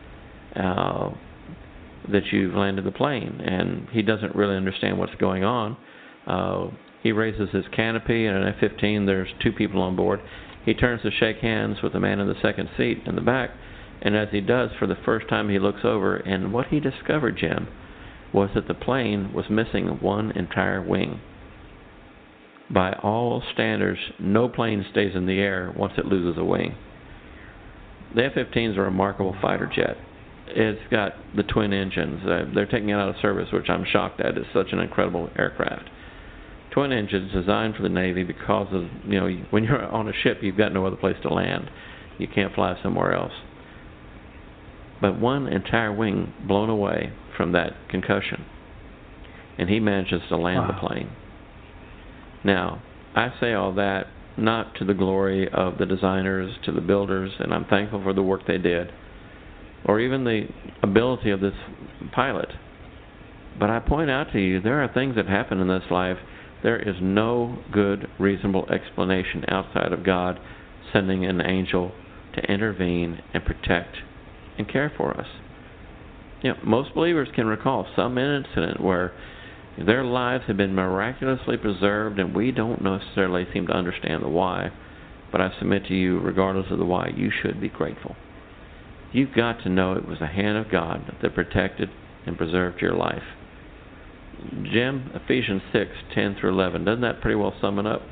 that you've landed the plane. And he doesn't really understand what's going on. He raises his canopy, and in an F-15 there's two people on board. He turns to shake hands with the man in the second seat in the back, and as he does, for the first time he looks over, and what he discovered, Jim, was that the plane was missing one entire wing. by all standards, no plane stays in the air once it loses a wing. The F-15 is a remarkable fighter jet. It's got the twin engines. They're taking it out of service, which I'm shocked at. It's such an incredible aircraft. Twin engines designed for the Navy because of, when you're on a ship, you've got no other place to land. You can't fly somewhere else. But one entire wing blown away from that concussion, and he manages to land the plane. Now, I say all that not to the glory of the designers, to the builders, and I'm thankful for the work they did, or even the ability of this pilot. But I point out to you, there are things that happen in this life. There is no good, reasonable explanation outside of God sending an angel to intervene and protect and care for us. Most believers can recall some incident where their lives have been miraculously preserved, and we don't necessarily seem to understand the why. But I submit to you, regardless of the why, you should be grateful. You've got to know it was the hand of God that protected and preserved your life. Jim, Ephesians 6:10 through 11, doesn't that pretty well sum it up?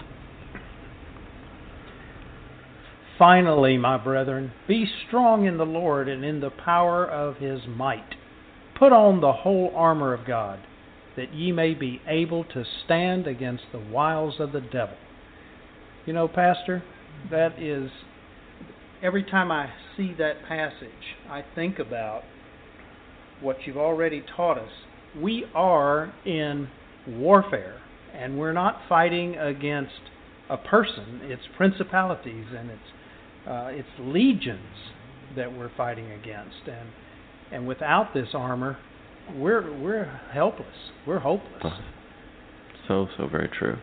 Finally, my brethren, be strong in the Lord and in the power of his might. Put on the whole armor of God, that ye may be able to stand against the wiles of the devil. Pastor, that is, every time I see that passage, I think about what you've already taught us. We are in warfare, and we're not fighting against a person. It's principalities, and it's legions that we're fighting against. And without this armor, we're helpless. We're hopeless. So very true.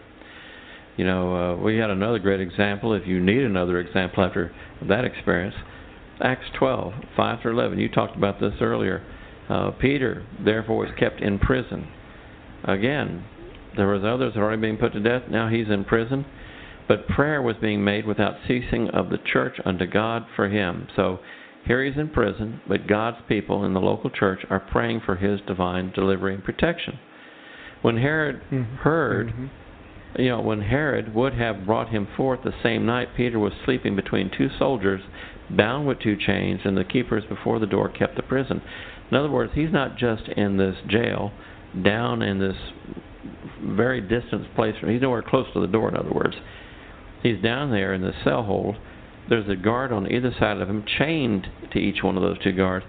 We had another great example. If you need another example after that experience, Acts 12:5 through 11. You talked about this earlier. Peter, therefore, was kept in prison. Again, there was others that were already being put to death. Now he's in prison. But prayer was being made without ceasing of the church unto God for him. So here he's in prison, but God's people in the local church are praying for his divine delivery and protection. When Herod heard, when Herod would have brought him forth the same night, Peter was sleeping between two soldiers, bound with two chains, and the keepers before the door kept the prison. In other words, he's not just in this jail, down in this very distant place. He's nowhere close to the door, in other words. He's down there in the cell hold. There's a guard on either side of him, chained to each one of those two guards.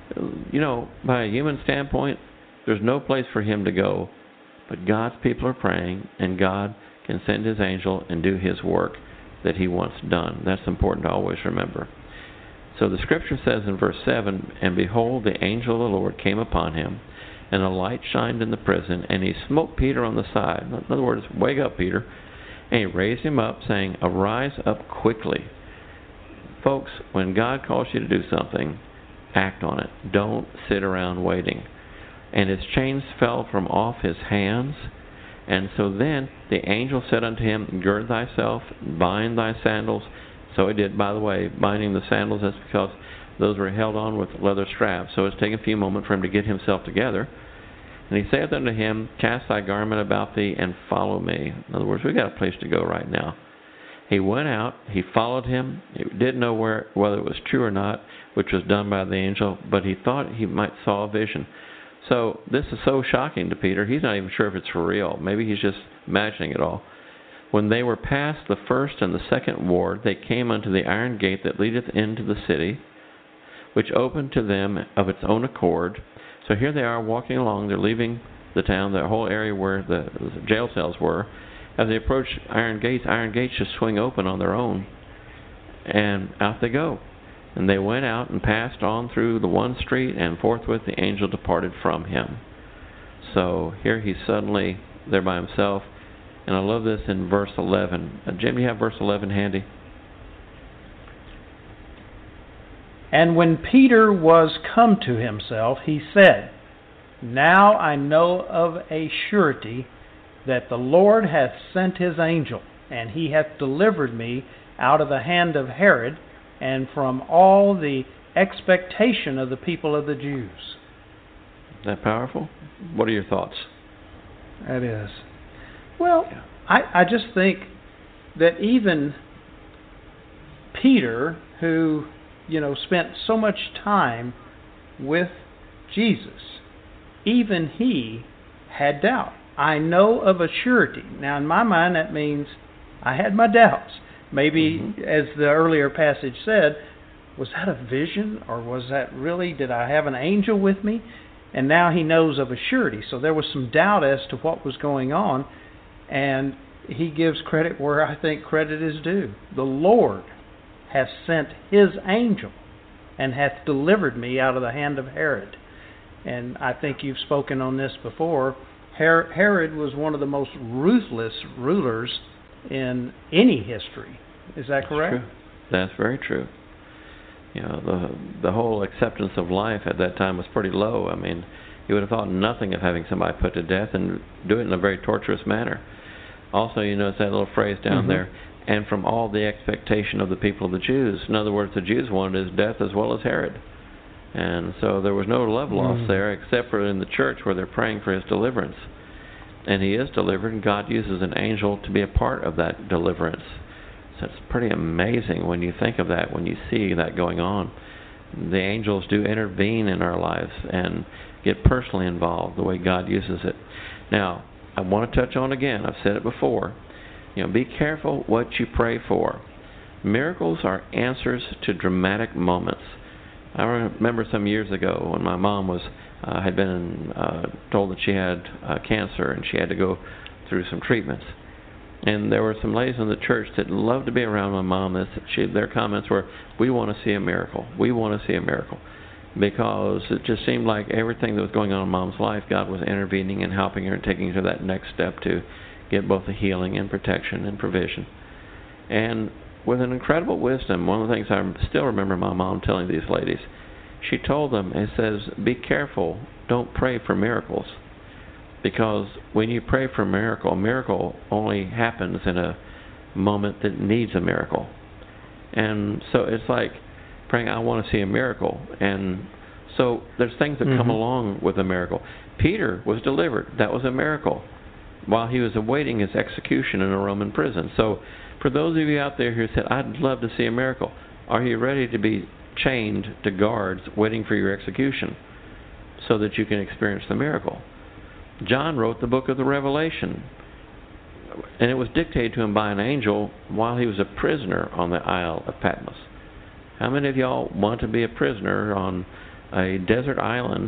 By a human standpoint, there's no place for him to go. But God's people are praying, and God can send his angel and do his work that he wants done. That's important to always remember. So the scripture says in verse 7, and behold, the angel of the Lord came upon him, and a light shined in the prison, and he smote Peter on the side. In other words, wake up, Peter. And he raised him up, saying, arise up quickly. Folks, when God calls you to do something, act on it. Don't sit around waiting. And his chains fell from off his hands. And so then the angel said unto him, gird thyself, bind thy sandals. So he did. By the way, binding the sandals, that's because those were held on with leather straps. So it's taken a few moments for him to get himself together. And he saith unto him, cast thy garment about thee, and follow me. In other words, we've got a place to go right now. He went out, he followed him. He didn't know whether it was true or not, which was done by the angel, but he thought he might saw a vision. So this is so shocking to Peter, he's not even sure if it's for real. Maybe he's just imagining it all. When they were past the first and the second ward, they came unto the iron gate that leadeth into the city, which opened to them of its own accord. So here they are walking along. They're leaving the town, the whole area where the jail cells were. As they approach iron gates just swing open on their own. And out they go. And they went out and passed on through the one street, and forthwith the angel departed from him. So here he's suddenly there by himself. And I love this in verse 11. Jim, you have verse 11 handy? And when Peter was come to himself, he said, now I know of a surety that the Lord hath sent his angel, and he hath delivered me out of the hand of Herod, and from all the expectation of the people of the Jews. Is that powerful? What are your thoughts? That is. Well, I just think that even Peter, who, spent so much time with Jesus, even he had doubt. I know of a surety. Now, in my mind, that means I had my doubts. Maybe, as the earlier passage said, was that a vision, or was that really, did I have an angel with me? And now he knows of a surety. So there was some doubt as to what was going on, and he gives credit where I think credit is due. The Lord hath sent his angel and hath delivered me out of the hand of Herod. And I think you've spoken on this before. Herod was one of the most ruthless rulers in any history. Is that correct? True. That's very true. The whole acceptance of life at that time was pretty low. I mean, you would have thought nothing of having somebody put to death, and do it in a very torturous manner. Also, you notice that little phrase down there, and from all the expectation of the people of the Jews. In other words, the Jews wanted his death as well as Herod. And so there was no love lost there, except for in the church where they're praying for his deliverance. And he is delivered, and God uses an angel to be a part of that deliverance. So it's pretty amazing when you think of that, when you see that going on. The angels do intervene in our lives and get personally involved the way God uses it. Now, I want to touch on again, I've said it before, be careful what you pray for. Miracles are answers to dramatic moments. I remember some years ago when my mom had been told that she had cancer and she had to go through some treatments. And there were some ladies in the church that loved to be around my mom. Their comments were, "We want to see a miracle. We want to see a miracle." Because it just seemed like everything that was going on in Mom's life, God was intervening and helping her and taking her to that next step to get both the healing and protection and provision. And with an incredible wisdom, one of the things I still remember my mom telling these ladies, she told them, it says, be careful, don't pray for miracles. Because when you pray for a miracle only happens in a moment that needs a miracle. And so it's like praying, I want to see a miracle. And so there's things that come along with a miracle. Peter was delivered. That was a miracle while he was awaiting his execution in a Roman prison. So for those of you out there who said, I'd love to see a miracle, are you ready to be chained to guards waiting for your execution so that you can experience the miracle? John wrote the book of the Revelation, and it was dictated to him by an angel while he was a prisoner on the Isle of Patmos. How many of y'all want to be a prisoner on a desert island,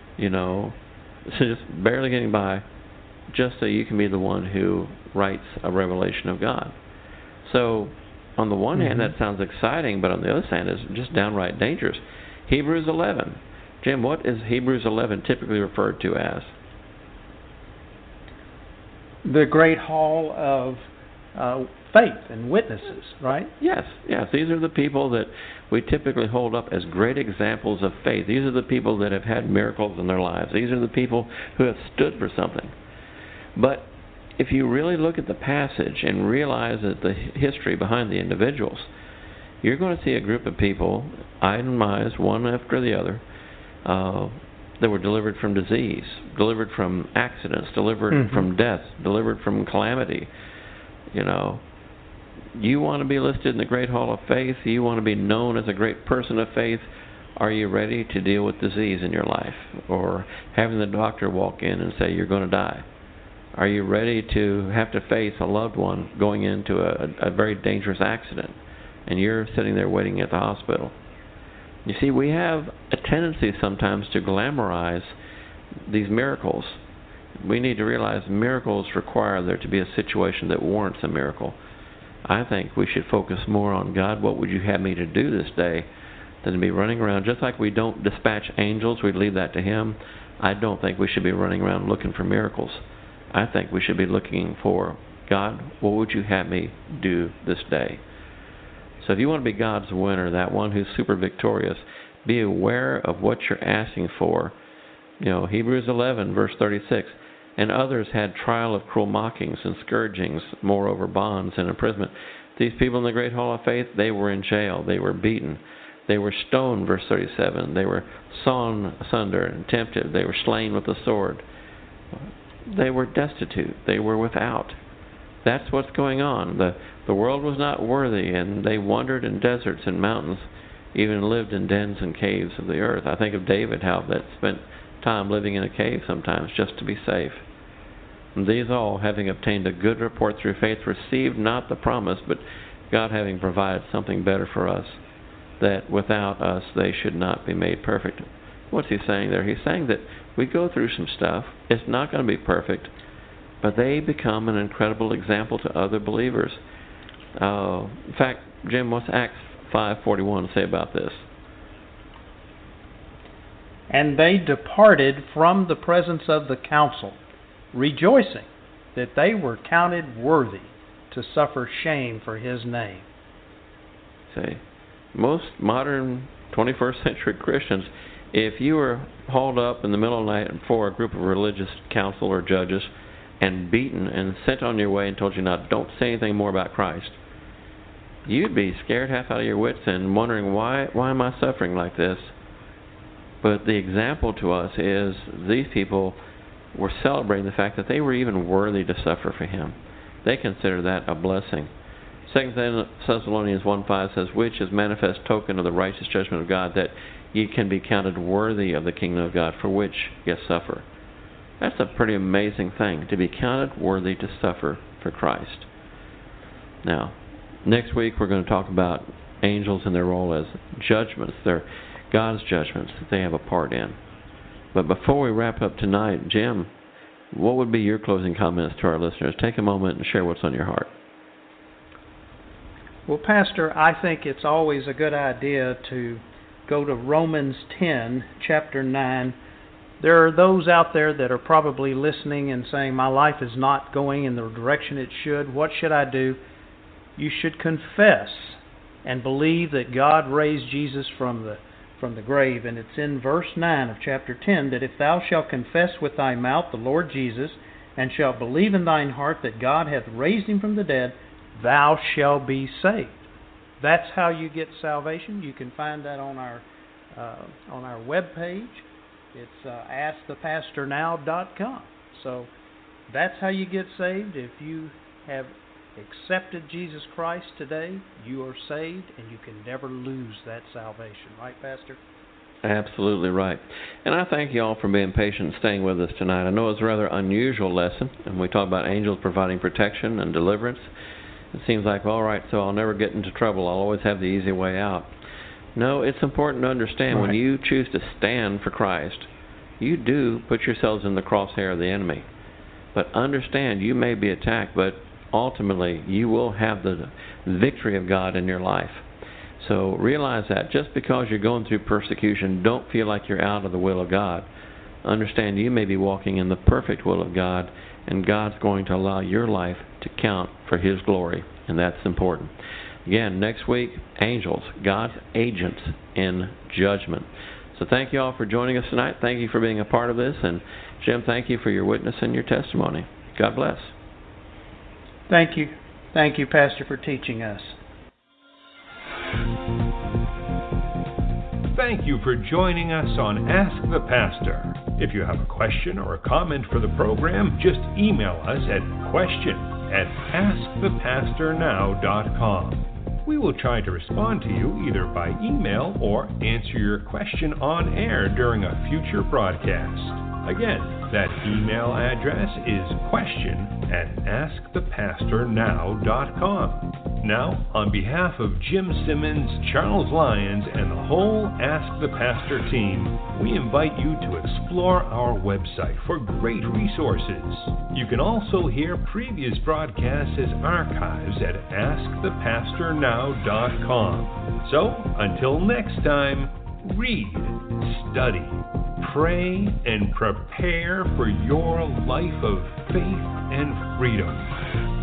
just barely getting by, just so you can be the one who writes a revelation of God? So, on the one hand, that sounds exciting, but on the other hand, it's just downright dangerous. Hebrews 11. Jim, what is Hebrews 11 typically referred to as? The great hall of faith and witnesses, right? Yes. These are the people that we typically hold up as great examples of faith. These are the people that have had miracles in their lives. These are the people who have stood for something. But if you really look at the passage and realize that the history behind the individuals, you're going to see a group of people, itemized one after the other, that were delivered from disease, delivered from accidents, delivered from death, delivered from calamity. You want to be listed in the Great Hall of Faith, you want to be known as a great person of faith. Are you ready to deal with disease in your life, or having the doctor walk in and say you're going to die? Are you ready to have to face a loved one going into a very dangerous accident, and you're sitting there waiting at the hospital? You see, we have a tendency sometimes to glamorize these miracles. We need to realize miracles require there to be a situation that warrants a miracle. I think we should focus more on, God, what would you have me to do this day, than to be running around. Just like we don't dispatch angels, we leave that to Him. I don't think we should be running around looking for miracles. I think we should be looking for, God, what would you have me do this day? So if you want to be God's winner, that one who's super victorious, be aware of what you're asking for. Hebrews 11, verse 36, and others had trial of cruel mockings and scourgings, moreover bonds and imprisonment. These people in the Great Hall of Faith, they were in jail, they were beaten, they were stoned, verse 37, they were sawn asunder and tempted, they were slain with the sword. They were destitute, they were without. That's what's going on. The world was not worthy, and they wandered in deserts and mountains, even lived in dens and caves of the earth. I think of David, how that spent time living in a cave sometimes just to be safe. And these all, having obtained a good report through faith, received not the promise, but God having provided something better for us, that without us they should not be made perfect. What's he saying there? He's saying that we go through some stuff. It's not going to be perfect, but they become an incredible example to other believers. In fact, Jim, what's Acts 5:41 say about this? And they departed from the presence of the council, rejoicing that they were counted worthy to suffer shame for his name. See, most modern 21st century Christians, if you were hauled up in the middle of the night before a group of religious council or judges and beaten and sent on your way and told you, now don't say anything more about Christ, you'd be scared half out of your wits and wondering, why am I suffering like this? But the example to us is these people were celebrating the fact that they were even worthy to suffer for him. They consider that a blessing. 2 Thessalonians 1:5 says, which is manifest token of the righteous judgment of God, that ye can be counted worthy of the kingdom of God, for which ye suffer. That's a pretty amazing thing, to be counted worthy to suffer for Christ. Now, next week we're going to talk about angels and their role as judgments. They're God's judgments that they have a part in. But before we wrap up tonight, Jim, what would be your closing comments to our listeners? Take a moment and share what's on your heart. Well, Pastor, I think it's always a good idea to go to Romans 10, chapter 9. There are those out there that are probably listening and saying, my life is not going in the direction it should. What should I do? You should confess and believe that God raised Jesus from the grave. And it's in verse 9 of chapter 10 that if thou shalt confess with thy mouth the Lord Jesus, and shalt believe in thine heart that God hath raised him from the dead, thou shalt be saved. That's how you get salvation. You can find that on our webpage. It's askthepastornow.com. So that's how you get saved. If you have accepted Jesus Christ today, you are saved, and you can never lose that salvation. Right, Pastor? Absolutely right. And I thank you all for being patient and staying with us tonight. I know it's a rather unusual lesson, and we talk about angels providing protection and deliverance. It seems like, all right, so I'll never get into trouble. I'll always have the easy way out. No, it's important to understand when you choose to stand for Christ, you do put yourselves in the crosshair of the enemy. But understand, you may be attacked, but ultimately you will have the victory of God in your life. So realize that just because you're going through persecution, don't feel like you're out of the will of God. Understand you may be walking in the perfect will of God, and God's going to allow your life to count for his glory, and that's important. Again, next week, angels, God's agents in judgment. So thank you all for joining us tonight. Thank you for being a part of this. And Jim, thank you for your witness and your testimony. God bless. Thank you. Thank you, Pastor, for teaching us. Thank you for joining us on Ask the Pastor. If you have a question or a comment for the program, just email us at question@askthepastornow.com. We will try to respond to you either by email or answer your question on air during a future broadcast. Again, that email address is question@askthepastornow.com. Now, on behalf of Jim Simmons, Charles Lyons, and the whole Ask the Pastor team, we invite you to explore our website for great resources. You can also hear previous broadcasts as archives at AskThePastorNow.com. So, until next time, read, study, pray, and prepare for your life of faith and freedom.